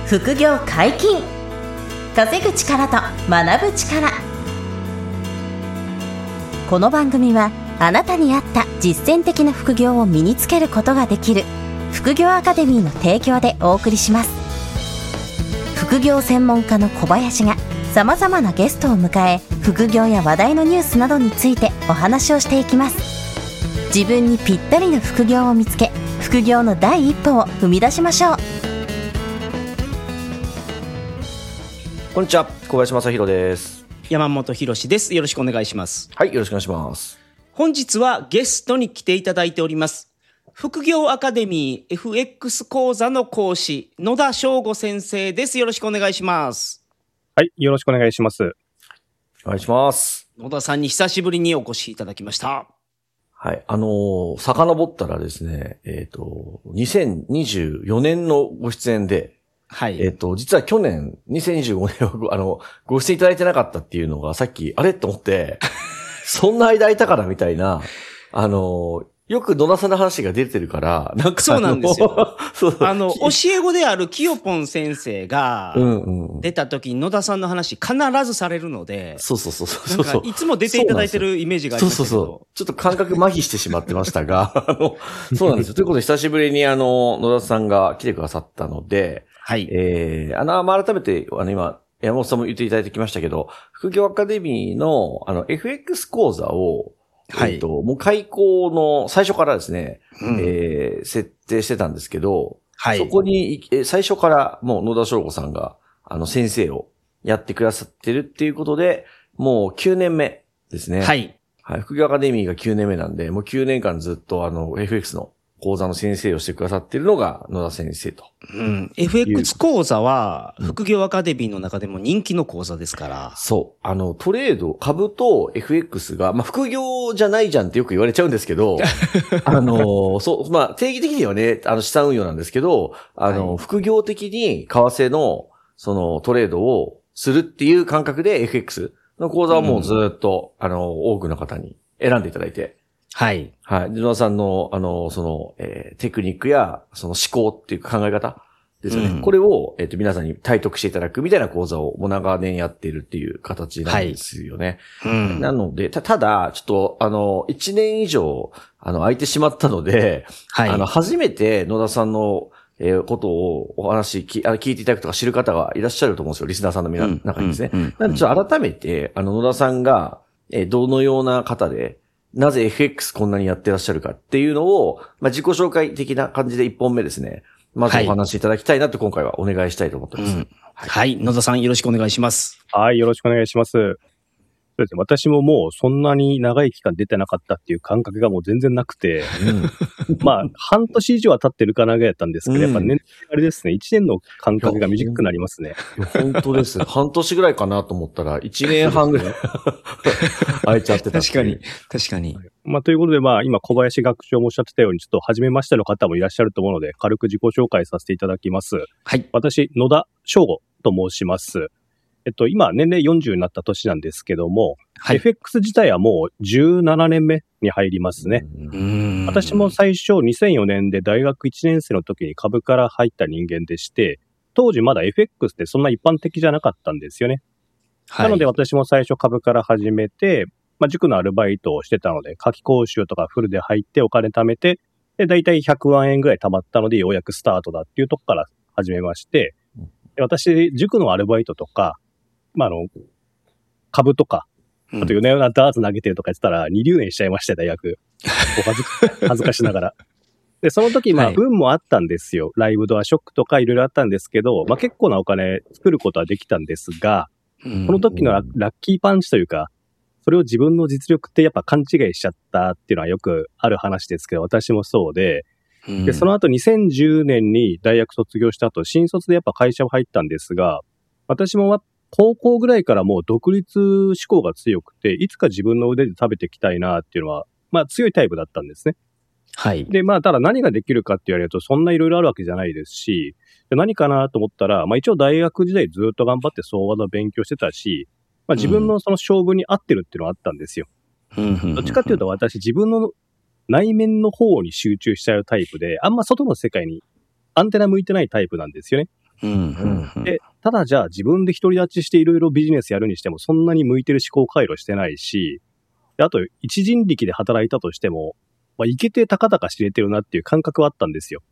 副業解禁。稼ぐ力と学ぶ力。この番組はあなたに合った実践的な副業を身につけることができる副業アカデミーの提供でお送りします。副業専門家の小林がさまざまなゲストを迎え、副業や話題のニュースなどについてお話をしていきます。自分にぴったりの副業を見つけ、副業の第一歩を踏み出しましょう。 こんにちは、小林正弘です。 山本博です。よろしくお願いします。 はい、よろしくお願いします。 本日はゲストに来ていただいております。副業アカデミー FX 講座の講師、野田翔吾先生です。よろしくお願いします。 はい、よろしくお願いします。 お願いします。 野田さんに久しぶりにお越しいただきました。 はい、遡ったらですね、2024年のご出演で、 はい。 実は去年、2025年はご出演いただいてなかったっていうのが、さっき、あれと思って、そんな間空いたからみたいな、よく野田さんの話が出てるから、なんかそうなんですよ。 そう教え子であるきよぽん先生が、出た時に野田さんの話必ずされるので、 そう。 なんかいつも出ていただいてるイメージがありますけど。 そう。ちょっと感覚麻痺してしまってましたが、そうなんですよ。ということで、久しぶりに野田さんが来てくださったので、 はい。 改めて、今、山本さんも言っていただいてきましたけど、副業アカデミーの、FX 講座を、 はい。 もう開講の最初からですね、設定してたんですけど、 はい。 そこに、最初からもう野田翔吾さんが、先生をやってくださってるっていうことで、もう9年目ですね。 はい。 はい。副業アカデミーが9年目なんで、もう9年間ずっとFX の講座の先生をしてくださってるのが野田先生と。 FX 講座は、副業アカデミーの中でも人気の講座ですから。 そう。トレード、株と FX が、副業じゃないじゃんってよく言われちゃうんですけど、そう、定義的にはね、資産運用なんですけど、副業的に為替の、トレードをするっていう感覚で FX の講座はもうずっと、多くの方に選んでいただいて、 はい。 はい。野田さんの、テクニックや、思考っていう考え方ですよね。これを、皆さんに体得していただくみたいな講座をもう長年やっているっていう形なんですよね。なので、ただ、ちょっと、1年以上、空いてしまったので、 はい。 初めて野田さんの、ことをお話聞いていただくとか知る方がいらっしゃると思うんですよ。リスナーさんの中にですね。なので、ちょっと改めて、野田さんが、どのような方で、なぜ FX こんなにやってらっしゃるかっていうのを、自己紹介的な感じで1本目ですね。まずお話しいただきたいなと今回はお願いしたいと思ってます。 はい。野田さんよろしくお願いします。 はい、よろしくお願いします。そうですね。私ももうそんなに長い期間出てなかったっていう感覚がもう全然なくて、半年以上は経ってるかなぐらいだったんですけど、やっぱね、あれですね、1年の感覚が短くなりますね。 本当です。半年ぐらいかなと思ったら、1年半ぐらい空いちゃってた。 確かに。 ということで、今小林学長もおっしゃってたように、ちょっと初めましての方もいらっしゃると思うので、軽く自己紹介させていただきます。 はい。 私、野田翔吾と申します。今、年齢40になった年なんですけども、はい、FX 自体はもう17年目に入りますね。私も最初2004年で大学1年生の時に株から入った人間でして、当時まだ FX ってそんな一般的じゃなかったんですよね。はい、なので私も最初株から始めて、塾のアルバイトをしてたので、夏季講習とかフルで入ってお金貯めて、で、だいたい100万円ぐらい貯まったので、ようやくスタートだっていうとこから始めまして、で私、塾のアルバイトとか、株とか、あと夜な夜なダーツ投げてるとか言ってたら、2留年しちゃいました、大学。恥ずかしながら。で、その時、運もあったんですよ。ライブドアショックとかいろいろあったんですけど、結構なお金作ることはできたんですが、この時のラッキーパンチというか、それを自分の実力ってやっぱ勘違いしちゃったっていうのはよくある話ですけど、私もそうで、で、その後2010年に大学卒業した後、新卒でやっぱ会社は入ったんですが、私も高校ぐらいからもう独立志向が強くて、いつか自分の腕で食べていきたいなっていうのは、強いタイプだったんですね。 はい。 で、ただ何ができるかって言われると、そんないろいろあるわけじゃないですし、何かなと思ったら、一応大学時代ずっと頑張って相場の勉強してたし、自分のその勝負に合ってるっていうのはあったんですよ。どっちかっていうと私自分の内面の方に集中しちゃうタイプで、あんま外の世界にアンテナ向いてないタイプなんですよね。 で、ただじゃあ自分で独り立ちしていろいろビジネスやるにしてもそんなに向いてる思考回路してないし、あと一人力で働いたとしても、いけてたかだか知れてるなっていう感覚はあったんですよ。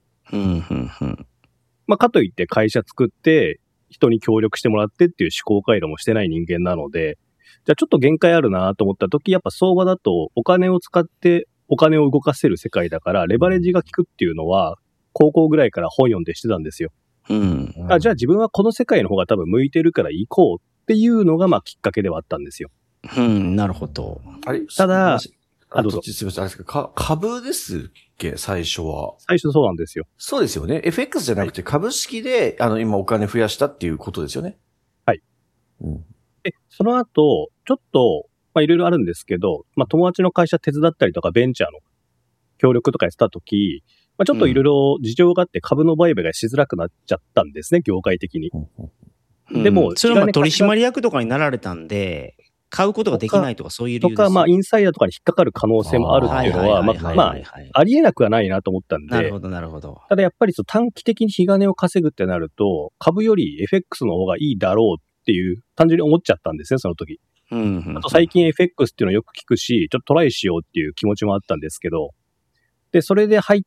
かといって会社作って人に協力してもらってっていう思考回路もしてない人間なので、じゃあちょっと限界あるなと思った時、やっぱ相場だとお金を使ってお金を動かせる世界だからレバレッジが効くっていうのは高校ぐらいから本読んでしてたんですよ。じゃあ自分はこの世界の方が多分向いてるから行こうっていうのがきっかけではあったんですよ。 なるほど。 ただ、 すみません、あれですか、株ですっけ、最初は。 最初そうなんですよ。 そうですよね。FX じゃなくて株式で、今お金増やしたっていうことですよね。 はい。で、その後、ちょっと、いろいろあるんですけど、友達の会社手伝ったりとか、ベンチャーの協力とかやってた時、ちょっといろいろ事情があって株の売買がしづらくなっちゃったんですね、業界的に。 でも、それは取締役とかになられたんで、買うことができないとかそういう理由ですとか、インサイダーとかに引っかかる可能性もあるっていうのは、ありえなくはないなと思ったんで。 なるほど、なるほど。 ただやっぱり短期的に日金を稼ぐってなると、株より FX の方がいいだろうっていう、単純に思っちゃったんですね、その時。あと最近 FX っていうのよく聞くし、ちょっとトライしようっていう気持ちもあったんですけど、で、それで入って、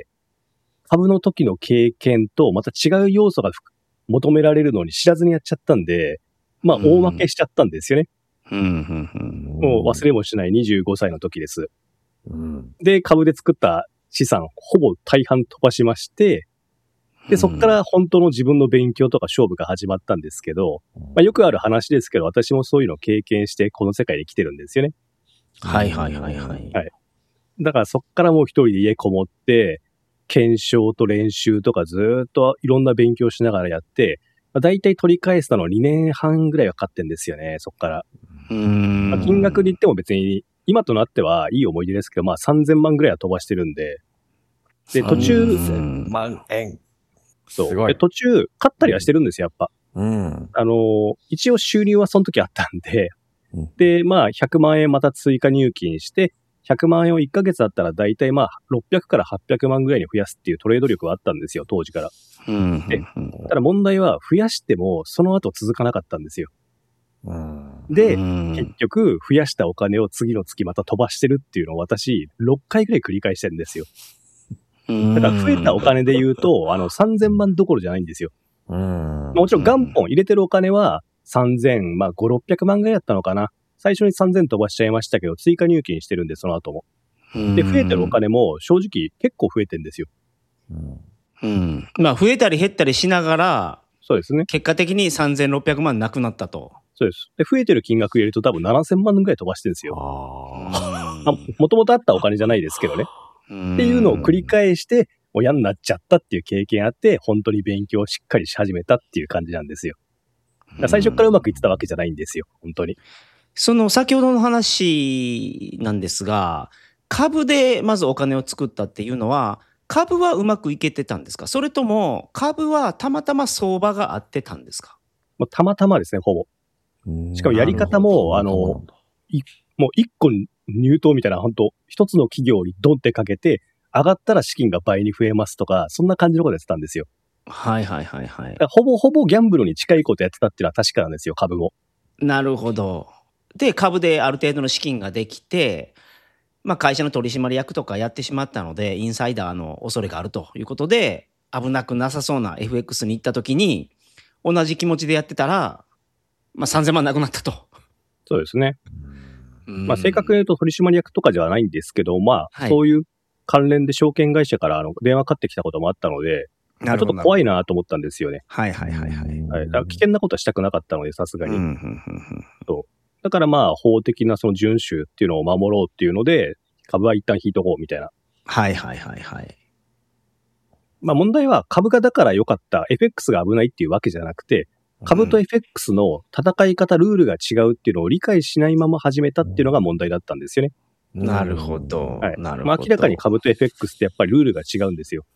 株の時の経験とまた違う要素が求められるのに知らずにやっちゃったんで、大負けしちゃったんですよね。もう忘れもしない25歳の時です。で、株で作った資産、ほぼ大半飛ばしまして、で、そこから本当の自分の勉強とか勝負が始まったんですけど、よくある話ですけど、私もそういうのを経験してこの世界に来てるんですよね。 はい。 だからそこからもう一人で家こもって、検証と練習とかずーっといろんな勉強しながらやって、だいたい取り返したの2年半ぐらいはかかってんですよね、そこから。金額で言っても別に、今となってはいい思い出ですけど、3000万ぐらいは飛ばしてるんで。で、途中、 3000万円。 そう。で、途中、勝ったりはしてるんですよ、やっぱ。一応収入はその時あったんで、で、100万円また追加入金して、100万円を1ヶ月だったら大体600から800万ぐらいに増やすっていうトレード力はあったんですよ、当時から。で、ただ問題は増やしてもその後続かなかったんですよ。で、結局増やしたお金を次の月また飛ばしてるっていうのを私6回ぐらい繰り返してるんですよ。だから増えたお金で言うと、3000万どころじゃないんですよ。もちろん元本入れてるお金は3000、5、600万ぐらいだったのかな。最初に3000飛ばしちゃいましたけど、追加入金してるんで、その後も。で、増えてるお金も正直結構増えてるんですよ。 増えたり減ったりしながら、 そうですね。 結果的に3600万なくなったと。 そうです。で、増えてる金額入れると多分7000万ぐらい飛ばしてるんですよ。もともとあったお金じゃないですけどね。っていうのを繰り返して、親になっちゃったっていう経験あって、本当に勉強をしっかりし始めたっていう感じなんですよ。最初からうまくいってたわけじゃないんですよ、本当に。 その先ほどの話なんですが、株でまずお金を作ったっていうのは、株はうまくいけてたんですか？それとも株はたまたま相場が合ってたんですか？ たまたまですね、ほぼ。しかもやり方も、もう一個入党みたいな、本当一つの企業にドンってかけて、上がったら資金が倍に増えますとか、そんな感じのことやってたんですよ。 はい。 ほぼギャンブルに近いことやってたっていうのは確かなんですよ、株も。 なるほど。で、株である程度の資金ができて、会社の取締役とかやってしまったので、インサイダーの恐れがあるということで、危なくなさそうな FX に行った時に、同じ気持ちでやってたら、3000万なくなったと。 そうですね。正確に言うと取締役とかじゃないんですけど、そういう関連で証券会社から電話かかってきたこともあったので、ちょっと怖いなと思ったんですよね。 はい。 だから危険なことはしたくなかったので、さすがに。だから法的なその遵守っていうのを守ろうっていうので、株は一旦引いとこうみたいな。 はい。 問題は株がだから良かった、FX が危ないっていうわけじゃなくて、株と FX の戦い方、ルールが違うっていうのを理解しないまま始めたっていうのが問題だったんですよね。 なるほど。 明らかに株と FX ってやっぱりルールが違うんですよ。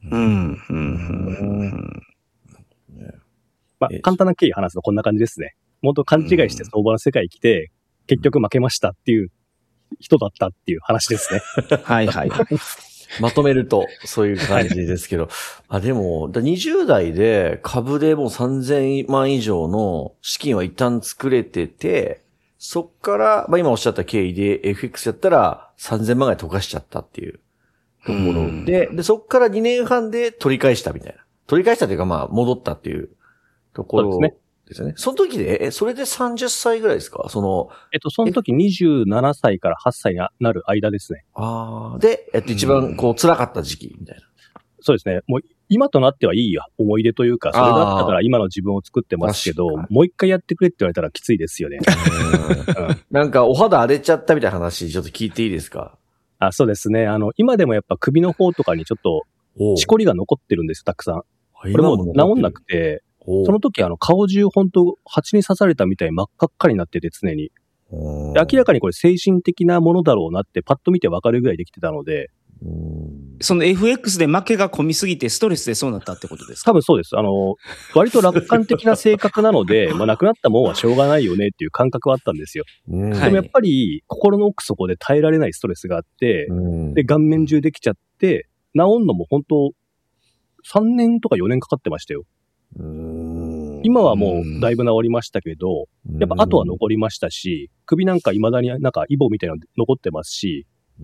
簡単な経緯話すとこんな感じですね。もっと勘違いして相場の世界に来て、結局負けましたっていう人だったっていう話ですね。 はい。 まとめると、そういう感じですけど。でも、20代で株でもう3000万以上の資金は一旦作れてて、そっから、今おっしゃった経緯で FX やったら3000万ぐらい溶かしちゃったっていうところで、そっから2年半で取り返したみたいな。取り返したというか戻ったっていうところですよね。その時で、それで30歳ぐらいですか？その時 27歳から8歳になる間ですね。 で、一番辛かった時期みたいな。 そうですね。もう今となってはいい思い出というか、それだったから今の自分を作ってますけど、もう一回やってくれって言われたらきついですよね。 なんかお肌荒れちゃったみたいな話ちょっと聞いていいですか？ そうですね。今でもやっぱ首の方とかにちょっと、しこりが残ってるんですよ、たくさん。これも治んなくて、その時顔中本当蜂に刺されたみたいに真っ赤っかになってて常に。明らかにこれ精神的なものだろうなってパッと見てわかるぐらいできてたので。 その FX で負けが込みすぎてストレスでそうなったってことですか？ 多分そうです。割と楽観的な性格なので、なくなったもんはしょうがないよねっていう感覚はあったんですよ。でもやっぱり心の奥底で耐えられないストレスがあって、で、顔面中できちゃって、治んのも本当3年とか4年かかってましたよ。今はもうだいぶ治りましたけど、やっぱ跡は残りましたし、首なんか未だになんかイボみたいなの残ってますし、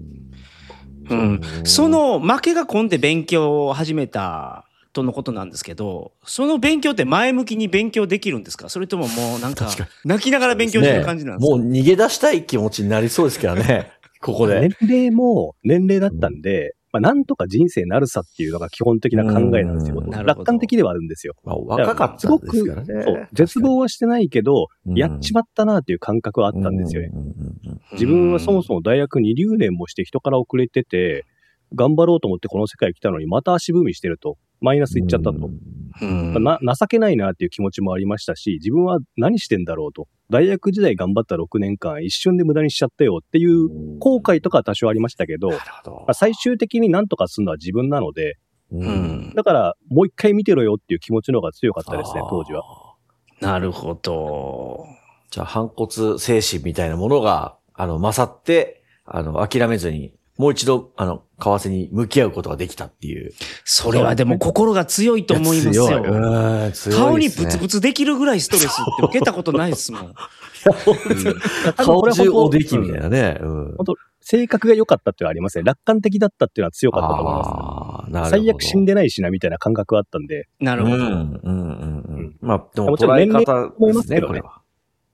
その負けが込んで勉強を始めたとのことなんですけど、その勉強って前向きに勉強できるんですか？それとももうなんか泣きながら勉強してる感じなんですか？ もう逃げ出したい気持ちになりそうですからね。ここで。 年齢も年齢だったんで、なんとか人生なるさっていうのが基本的な考えなんですよ。楽観的ではあるんですよ。 若かったんですからね。 そう、絶望はしてないけど、やっちまったなっていう感覚はあったんですよね。自分はそもそも大学2留年もして人から遅れてて、頑張ろうと思ってこの世界来たのにまた足踏みしてると、マイナスいっちゃったと。情けないなっていう気持ちもありましたし、自分は何してんだろうと。大学時代頑張った6年間一瞬で無駄にしちゃったよっていう後悔とかは多少ありましたけど、最終的に何とかするのは自分なので、だからもう一回見てろよっていう気持ちの方が強かったですね、当時は。 なるほど。 じゃあ反骨精神みたいなものが、勝って、諦めずに、もう一度、為替に向き合うことができたっていう。 それはでも心が強いと思いますよ。顔にブツブツできるぐらいストレスって受けたことないですもん。 顔中おできみたいなね。 本当性格が良かったっていうのはありますね。楽観的だったっていうのは強かったと思います。最悪死んでないしなみたいな感覚はあったんで。 なるほど。 でも捉え方ですね、これは。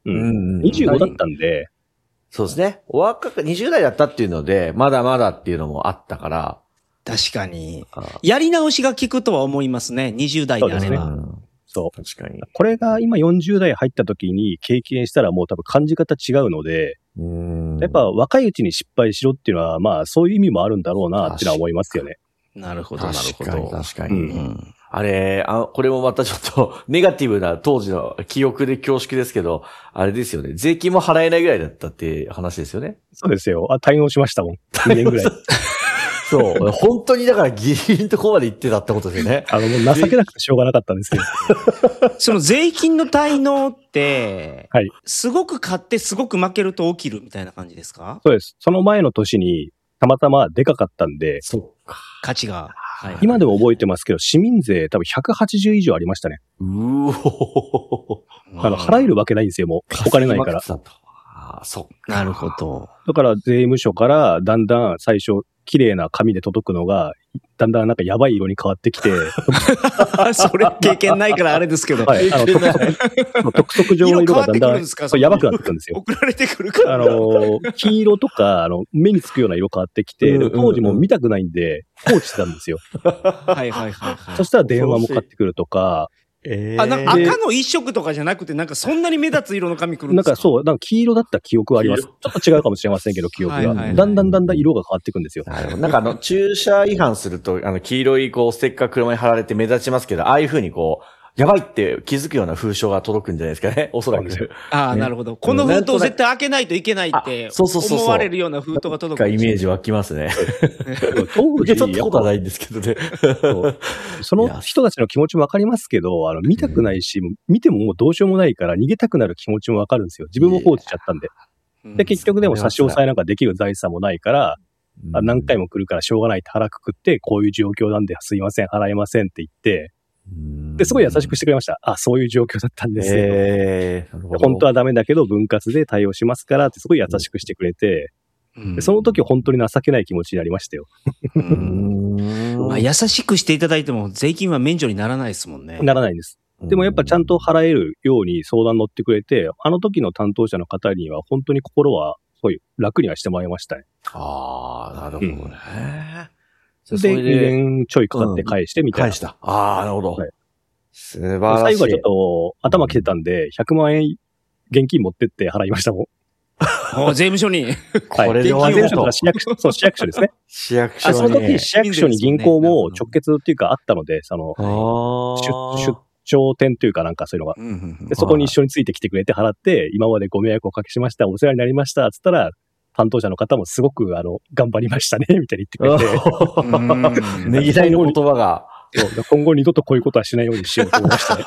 25だったんで。 そうですね。20代だったっていうので、まだまだっていうのもあったから。 確かに。やり直しが効くとは思いますね。20代であれば。 そう。 確かに。 これが今40代入った時に経験したらもう多分感じ方違うので、やっぱ若いうちに失敗しろっていうのは、そういう意味もあるんだろうなっていうのは思いますよね。 なるほど、なるほど。 確かに。あれ、これもまたちょっとネガティブな当時の記憶で恐縮ですけど、あれですよね。税金も払えないぐらいだったって話ですよね。 そうですよ。退院しましたもん。2年ぐらい。 そう。本当にだからギリギリのところまで行ってたってことですよね。 もう情けなくてしょうがなかったんですけど。 その税金の滞納って、 はい。 すごく買ってすごく負けると起きるみたいな感じですか？ そうです。その前の年にたまたまでかかったんで。 そっか。 価値が。 今でも覚えてますけど、市民税多分180以上ありましたね。払えるわけないんですよ、もう。お金ないから。 そっか。 なるほど。 だから税務署からだんだん最初、綺麗な紙で届くのが、だんだんなんかやばい色に変わってきて。 それ経験ないからあれですけど。 はい。督促状の色がだんだんやばくなってくるんですよ。 送られてくるから。 黄色とか、目につくような色変わってきて、当時も見たくないんで、放置してたんですよ。 はいはいはい。 そしたら電話もかかってくるとか、 赤の一色とかじゃなくて、なんかそんなに目立つ色の紙来るんですか？ なんかそう、なんか黄色だった記憶はあります。ちょっと違うかもしれませんけど、記憶が。だんだん色が変わっていくんですよ。 なんか駐車違反すると、黄色いステッカー車に貼られて目立ちますけど、ああいう風にやばいって気づくような封書が届くんじゃないですかね、おそらく。 なるほど。この封筒絶対開けないといけないって思われるような封筒が届く。 イメージ湧きますね。 受け取ったことはないんですけどね。 その人たちの気持ちもわかりますけど、見たくないし、見てももうどうしようもないから逃げたくなる気持ちもわかるんですよ。自分も放置しちゃったんで。で、結局でも差し押さえなんかできる財産もないから、 何回も来るからしょうがないって腹くくって、こういう状況なんですいません、払えませんって言って、で、すごい優しくしてくれました。そういう状況だったんですよ。本当はダメだけど分割で対応しますからってすごい優しくしてくれて、でその時本当に情けない気持ちになりましたよ。 まあ、優しくしていただいても税金は免除にならないですもんね。 ならないんです。でもやっぱちゃんと払えるように相談乗ってくれて、あの時の担当者の方には本当に心はすごい楽にはしてもらいましたね。 なるほどね。 で、2年ちょいかかって返してみたいな。 返した。なるほど。素晴らしい。 最後はちょっと頭きてたんで、100万円現金持ってって払いましたもん。 税務署に。 これで終わりだと。 市役所ですね。 市役所に。 その時市役所に銀行も直結っていうかあったので、出張店というかなんかそういうのが。でそこに一緒についてきてくれて払って、今までご迷惑をおかけしました、お世話になりました、つったら、担当者の方もすごく頑張りましたね、みたいに言ってくれて。 ねぎらいの言葉が。 今後二度とこういうことはしないようにしようと思いましたね。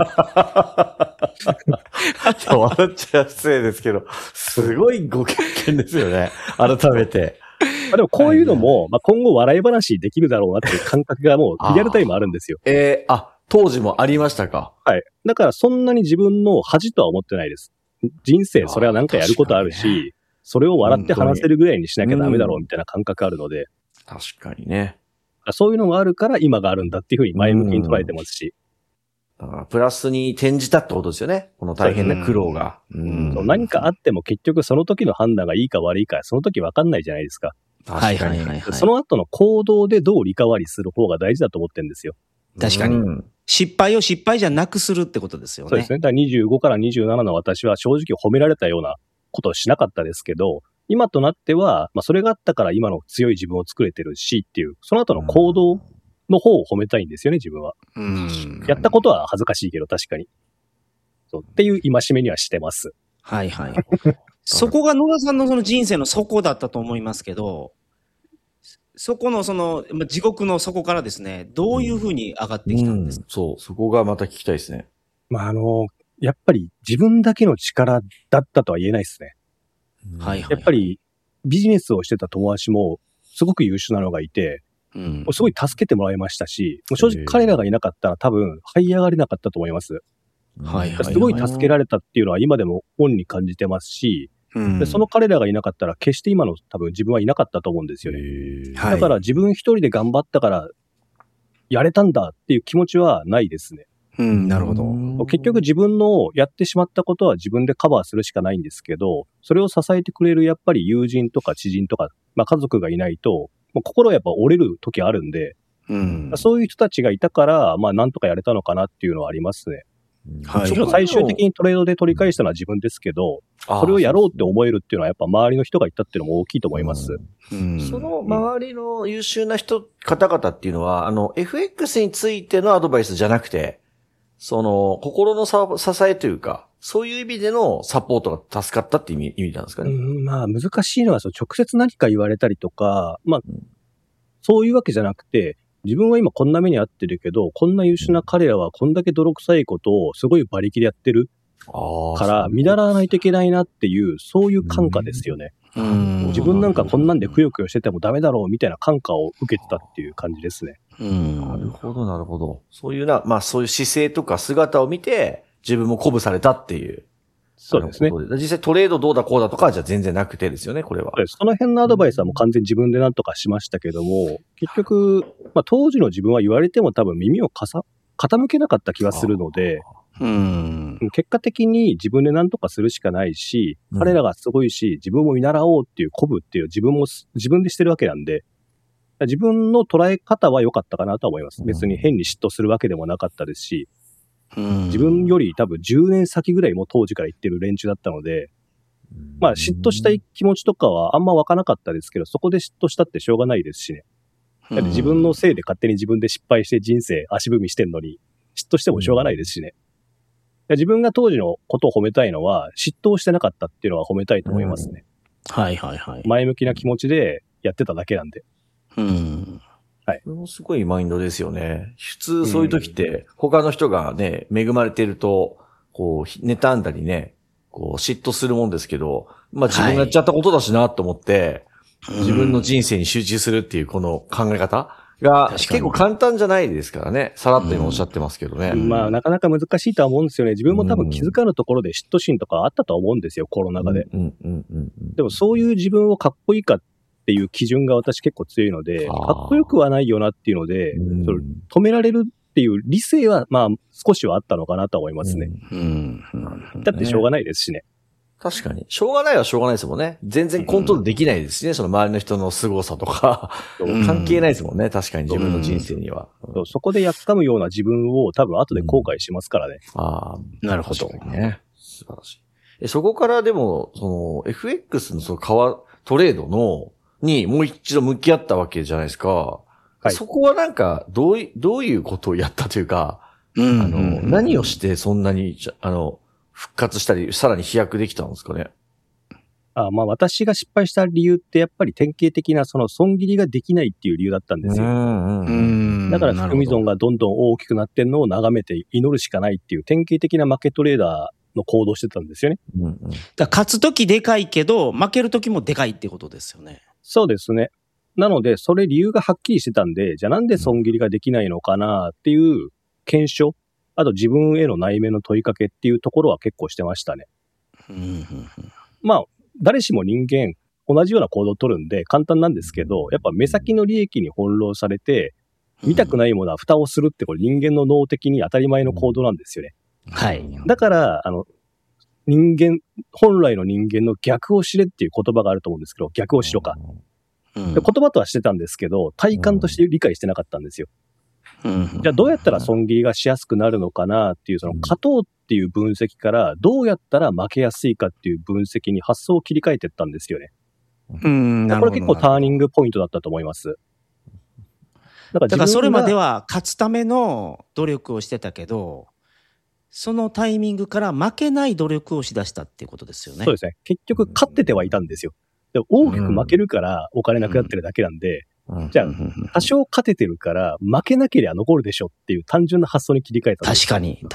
笑っちゃ失礼ですけど、すごいご経験ですよね。改めて。 でもこういうのも、今後笑い話できるだろうなっていう感覚がもうリアルタイムあるんですよ。 当時もありましたか？ はい。だからそんなに自分の恥とは思ってないです。人生それは何かやることあるし、それを笑って話せるぐらいにしなきゃダメだろうみたいな感覚あるので。 確かにね。 そういうのがあるから今があるんだっていうふうに前向きに捉えてますし。 だからプラスに転じたってことですよね。この大変な苦労が。 何かあっても結局その時の判断がいいか悪いか、その時分かんないじゃないですか。 確かに。 その後の行動でどうリカバリする方が大事だと思ってるんですよ。 確かに。失敗を失敗じゃなくするってことですよね。 そうですね。だから25から27の私は正直褒められたようなことをしなかったですけど、今となっては、それがあったから今の強い自分を作れてるしっていう、その後の行動の方を褒めたいんですよね、自分は。やったことは恥ずかしいけど、確かに。そうっていう戒めにはしてます。 はいはい。そこが野田さんのその人生の底だったと思いますけど、そこの地獄の底からですね、どういうふうに上がってきたんですか？ そこがまた聞きたいですね。 やっぱり自分だけの力だったとは言えないですね。やっぱりビジネスをしてた友達もすごく優秀なのがいて、すごい助けてもらいましたし、正直彼らがいなかったら多分這い上がれなかったと思います。すごい助けられたっていうのは今でも恩に感じてますし、でその彼らがいなかったら決して今の多分自分はいなかったと思うんですよね。だから自分一人で頑張ったからやれたんだっていう気持ちはないですね。 なるほど。 結局自分のやってしまったことは自分でカバーするしかないんですけど、それを支えてくれるやっぱり友人とか知人とか、家族がいないと、心はやっぱ折れる時あるんで、そういう人たちがいたから、なんとかやれたのかなっていうのはありますね。最終的にトレードで取り返したのは自分ですけど、それをやろうって思えるっていうのはやっぱ周りの人がいたっていうのも大きいと思います。 その周りの優秀な方々っていうのは、FX についてのアドバイスじゃなくて、心の支えというか、そういう意味でのサポートが助かったって意味なんですかね。 難しいのは、直接何か言われたりとか、そういうわけじゃなくて、自分は今こんな目に遭ってるけど、こんな優秀な彼らはこんだけ泥臭いことをすごい馬力でやってるから、見習わないといけないなっていう、そういう感化ですよね。自分なんかこんなんでくよくよしててもダメだろうみたいな感化を受けてたっていう感じですね。 なるほど、なるほど。そういうそういう姿勢とか姿を見て、自分も鼓舞されたっていう。 そうですね。 実際トレードどうだこうだとかじゃ全然なくてですよね、これは。 その辺のアドバイスはもう完全に自分で何とかしましたけども、結局、当時の自分は言われても多分耳を傾けなかった気がするので、結果的に自分で何とかするしかないし、彼らがすごいし、自分も見習おうっていう鼓舞っていう自分でしてるわけなんで、自分の捉え方は良かったかなとは思います。別に変に嫉妬するわけでもなかったですし、自分より多分10年先ぐらいも当時から言ってる連中だったので、嫉妬したい気持ちとかはあんま湧かなかったですけど、そこで嫉妬したってしょうがないですしね。だって自分のせいで勝手に自分で失敗して人生足踏みしてんのに、嫉妬してもしょうがないですしね。自分が当時のことを褒めたいのは、嫉妬してなかったっていうのは褒めたいと思いますね。前向きな気持ちでやってただけなんで。 これもすごいマインドですよね。普通そういう時って、他の人がね、恵まれてると、妬んだりね、嫉妬するもんですけど、自分がやっちゃったことだしなと思って、 自分の人生に集中するっていうこの考え方が結構簡単じゃないですからね。さらっと今おっしゃってますけどね。 まあ、なかなか難しいとは思うんですよね。自分も多分気づかぬところで嫉妬心とかあったとは思うんですよ、コロナ禍で。でもそういう自分をかっこいいかっていう基準が私結構強いので、かっこよくはないよなっていうので、それ止められるっていう理性はまあ少しはあったのかなとは思いますね。だってしょうがないですしね。 確かに。しょうがないはしょうがないですもんね。全然コントロールできないですしね。その周りの人の凄さとか。関係ないですもんね。確かに自分の人生には。 そこでやっかむような自分を多分後で後悔しますからね。 なるほど。 ね。素晴らしい。そこからでも、その FX のそのトレードにもう一度向き合ったわけじゃないですか。はい、そこはなんか、どういうことをやったというか、何をしてそんなに、復活したり、さらに飛躍できたんですかね。 まあ私が失敗した理由ってやっぱり典型的なその損切りができないっていう理由だったんですよ。だから含み損がどんどん大きくなってんのを眺めて祈るしかないっていう典型的な負けトレーダーの行動してたんですよね。 だから勝つときでかいけど、負けるときもでかいってことですよね。 そうですね。なので、それ理由がはっきりしてたんで、じゃあなんで損切りができないのかなっていう検証、あと自分への内面の問いかけっていうところは結構してましたね。まあ、誰しも人間、同じような行動を取るんで簡単なんですけど、やっぱ目先の利益に翻弄されて、見たくないものは蓋をするってこれ人間の脳的に当たり前の行動なんですよね。 はい。 だから、本来の人間の逆を知れっていう言葉があると思うんですけど、逆をしろか。言葉とはしてたんですけど、体感として理解してなかったんですよ。じゃあどうやったら損切りがしやすくなるのかなっていう、その勝とうっていう分析から、どうやったら負けやすいかっていう分析に発想を切り替えていったんですよね。これ結構ターニングポイントだったと思います。 だからそれまでは勝つための努力をしてたけど、そのタイミングから負けない努力をしだしたっていうことですよね。 そうですね。結局勝っててはいたんですよ。でも大きく負けるからお金なくなってるだけなんで、じゃあ多少勝ててるから負けなければ残るでしょっていう単純な発想に切り替えたんです。 確かに。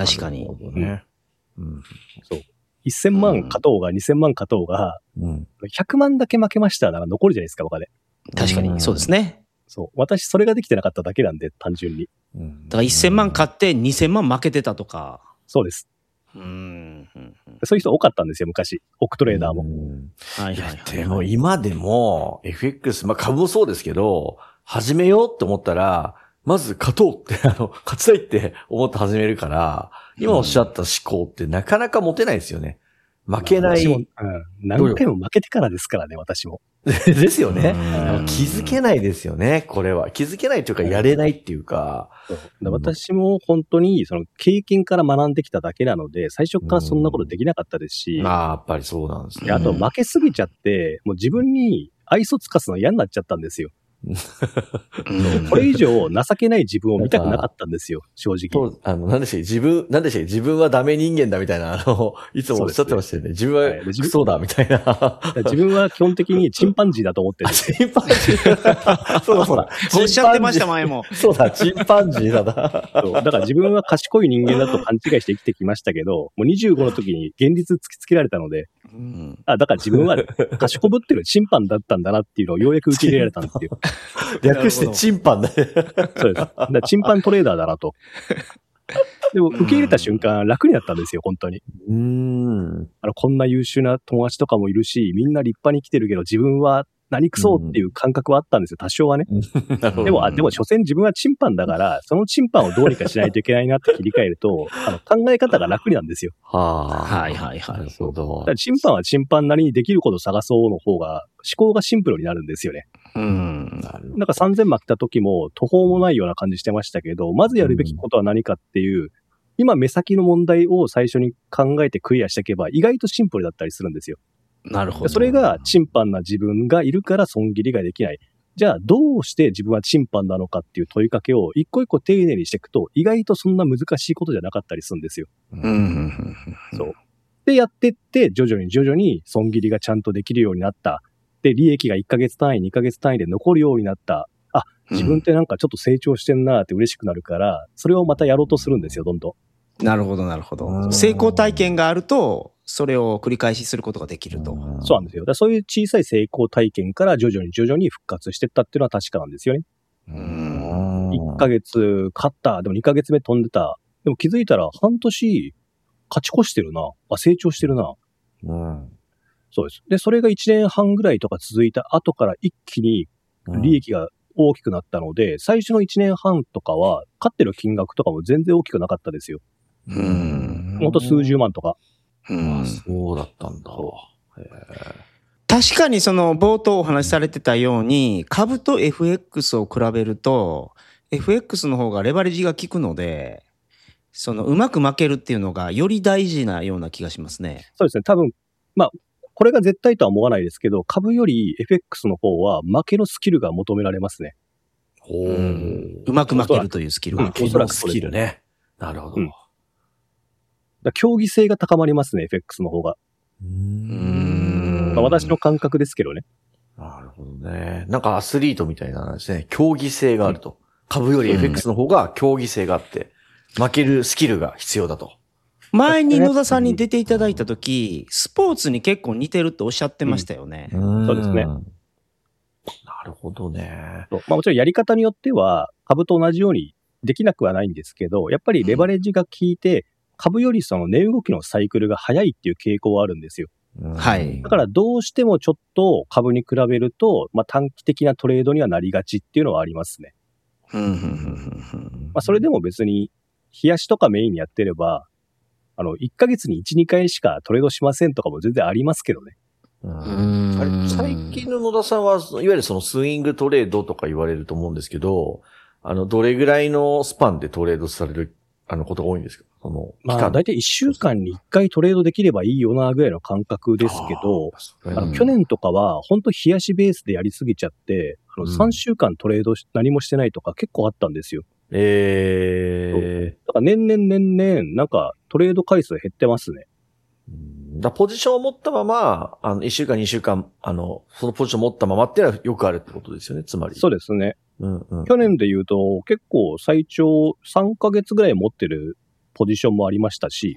そう。1000万勝とうが2000万勝とうが、100万だけ負けましたら残るじゃないですか、お金。 確かに、そうですね。 そう。私、それができてなかっただけなんで、単純に。 だから1000万勝って2000万負けてたとか。 そうです。そういう人多かったんですよ、昔。オクトレーダーも。 でも今でも FX、まあ株もそうですけど、始めようって思ったら、まず勝とうって、勝ちたいって思って始めるから、今おっしゃった思考ってなかなか持てないですよね。負けない。 何回も負けてからですからね、私も。 ですよね。気づけないですよね、これは。気づけないというか、やれないっていうか。 私も本当に、その経験から学んできただけなので、最初からそんなことできなかったですし。 やっぱりそうなんですね。 あと、負けすぎちゃって、もう自分に愛想つかすの嫌になっちゃったんですよ。これ以上情けない自分を見たくなかったんですよ、正直。 なんでしたっけ自分はダメ人間だみたいな、いつもおっしゃってましたよね。自分はクソだみたいな。 自分は基本的にチンパンジーだと思ってる。 チンパンジーそうだ。 おっしゃってました、前も。 そうだ、チンパンジーだな。 だから自分は賢い人間だと勘違いして生きてきましたけど、もう25の時に現実突きつけられたので、だから自分は賢ぶってるチンパンだったんだなっていうのをようやく受け入れられたんですよ。 略してチンパンだね。 そうです。チンパントレーダーだなと。でも受け入れた瞬間楽になったんですよ、本当に。こんな優秀な友達とかもいるし、みんな立派に来てるけど自分は何くそっていう感覚はあったんですよ、多少はね。でも所詮自分はチンパンだから、そのチンパンをどうにかしないといけないなって切り替えると、考え方が楽になんですよ。 なるほど。 だからチンパンはチンパンなりにできることを探そうの方が、思考がシンプルになるんですよね。なんか3000負けた時も途方もないような感じしてましたけど、まずやるべきことは何かっていう、今目先の問題を最初に考えてクリアしていけば、意外とシンプルだったりするんですよ。 なるほど。 それがチンパンな自分がいるから損切りができない。じゃあどうして自分はチンパンなのかっていう問いかけを一個一個丁寧にしていくと、意外とそんな難しいことじゃなかったりするんですよ。そう。でやってって、徐々に損切りがちゃんとできるようになった。で、利益が1ヶ月単位、2ヶ月単位で残るようになった。自分ってなんかちょっと成長してんなーって嬉しくなるから、それをまたやろうとするんですよ、どんどん。 なるほど。成功体験があると、 それを繰り返しすることができると。 そうなんですよ。だからそういう小さい成功体験から徐々に復活していったっていうのは確かなんですよね。1ヶ月勝った。でも2ヶ月目飛んでた。でも気づいたら半年勝ち越してるな。成長してるな。そうです。で、それが1年半ぐらいとか続いた後から一気に利益が大きくなったので、最初の1年半とかは勝ってる金額とかも全然大きくなかったですよ。ほんと数十万とか。 そうだったんだ。 確かにその冒頭お話しされてたように、株と FX を比べると、FX の方がレバレッジが効くので、そのうまく負けるっていうのがより大事なような気がしますね。 そうですね。多分、これが絶対とは思わないですけど、株より FX の方は負けのスキルが求められますね。 うまく負けるというスキルが。 おそらくスキルね。なるほど。 競技性が高まりますね、FX の方が。私の感覚ですけどね。 なるほどね。なんかアスリートみたいなですね。競技性があると。株より FX の方が競技性があって、負けるスキルが必要だと。 前に野田さんに出ていただいたとき、スポーツに結構似てるとおっしゃってましたよね。 そうですね。 なるほどね。 もちろんやり方によっては、株と同じようにできなくはないんですけど、やっぱりレバレッジが効いて、株よりその値動きのサイクルが早いっていう傾向はあるんですよ。 はい。 だからどうしてもちょっと株に比べると、短期的なトレードにはなりがちっていうのはありますね。それでも別に、冷やしとかメインにやってれば、1ヶ月に1、2回しかトレードしませんとかも全然ありますけどね。 最近の野田さんは、いわゆるそのスイングトレードとか言われると思うんですけど、どれぐらいのスパンでトレードされる、ことが多いんですか？その期間。 だいたい1週間に1回トレードできればいいよな、ぐらいの感覚ですけど、去年とかは、本当冷やしベースでやりすぎちゃって、3週間トレード何もしてないとか結構あったんですよ。だから年々、なんかトレード回数減ってますね。 ポジションを持ったまま、1週間、2週間、そのポジションを持ったままっていうのはよくあるってことですよね、つまり。 そうですね。去年で言うと、結構最長3ヶ月ぐらい持ってるポジションもありましたし。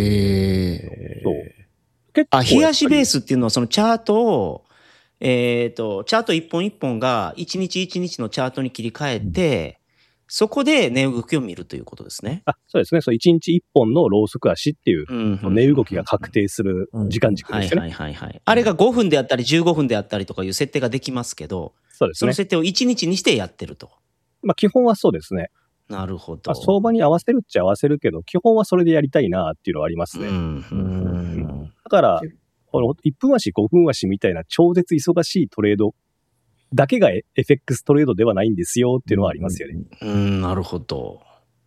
結構冷やしベースっていうのはそのチャートを、チャート一本一本が一日一日のチャートに切り替えて、そこで値動きを見るということですね。 そうですね。1日1本のローソク足っていう、値動きが確定する時間軸ですね。 あれが5分であったり15分であったりとかいう設定ができますけど、 そうですね。 その設定を1日にしてやってると。 基本はそうですね。 なるほど。 相場に合わせるっちゃ合わせるけど、基本はそれでやりたいなっていうのはありますね。だから、この1分足、5分足みたいな超絶忙しいトレードだけが FX トレードではないんですよっていうのはありますよね。 なるほど。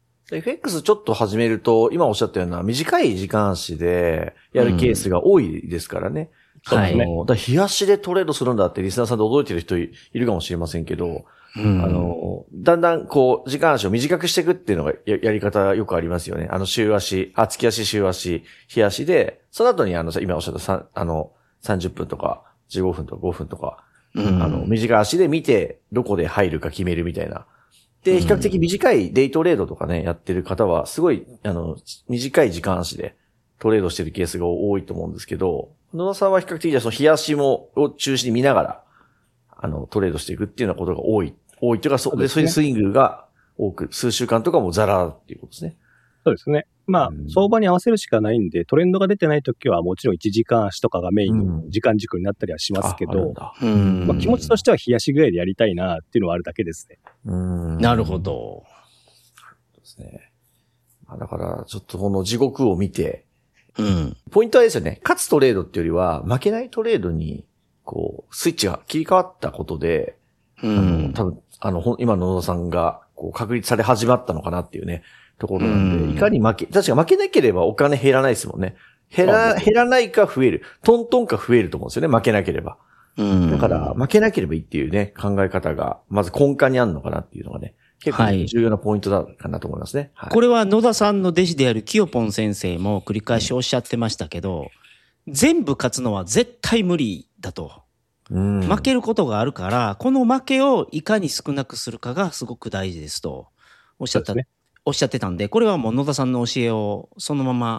FX ちょっと始めると、今おっしゃったような短い時間足でやるケースが多いですからね。 そうですね。 だから日足でトレードするんだってリスナーさんで驚いてる人いるかもしれませんけど、だんだん時間足を短くしていくっていうのが やり方よくありますよね。週足、月足、週足、日足で、その後に今おっしゃった30分とか15分とか5分とか、短い足で見て、どこで入るか決めるみたいな。で、比較的短いデイトレードとかね、やってる方は、すごい、短い時間足でトレードしてるケースが多いと思うんですけど、野田さんは比較的その日足を中心に見ながら、トレードしていくっていうようなことが多いというか、そういうスイングが多く、数週間とかもザラっていうことですね。 そうですね。相場に合わせるしかないんで、トレンドが出てないときはもちろん1時間足とかがメインの時間軸になったりはしますけど、気持ちとしては日足ぐらいでやりたいなっていうのはあるだけですね。 なるほど。 ですね。だから、ちょっとこの地獄を見て、ポイントはですよね、勝つトレードっていうよりは、負けないトレードに、スイッチが切り替わったことで、多分、今の野田さんが、確立され始まったのかなっていうね、ところなんで、いかに確か負けなければお金減らないですもんね。減らないか増える。トントンか増えると思うんですよね、負けなければ。だから、負けなければいいっていうね、考え方が、まず根幹にあるのかなっていうのがね、結構重要なポイントだかなと思いますね。 これは野田さんの弟子であるキヨポン先生も繰り返しおっしゃってましたけど、全部勝つのは絶対無理だと。負けることがあるから、この負けをいかに少なくするかがすごく大事ですとおっしゃってたんで、これはもう野田さんの教えをそのまま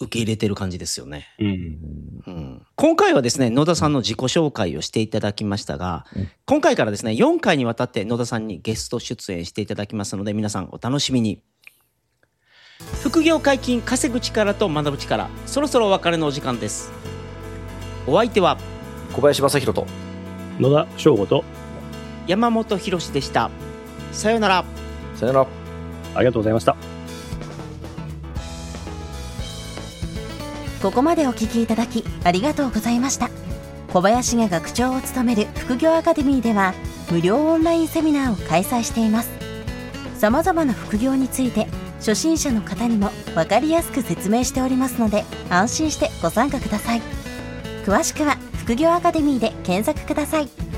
受け入れてる感じですよね。 うん。 今回はですね、野田さんの自己紹介をしていただきましたが、今回からですね、4回にわたって野田さんにゲスト出演していただきますので、皆さんお楽しみに。副業解禁、稼ぐ力と学ぶ力、そろそろお別れのお時間です。お相手は小林正弘と野田翔吾と山本博史でした。さようなら。 さよなら。 ありがとうございました。 ここまでお聞きいただきありがとうございました。小林が学長を務める副業アカデミーでは無料オンラインセミナーを開催しています。様々な副業について初心者の方にも分かりやすく説明しておりますので、安心してご参加ください。詳しくは副業アカデミーで検索ください。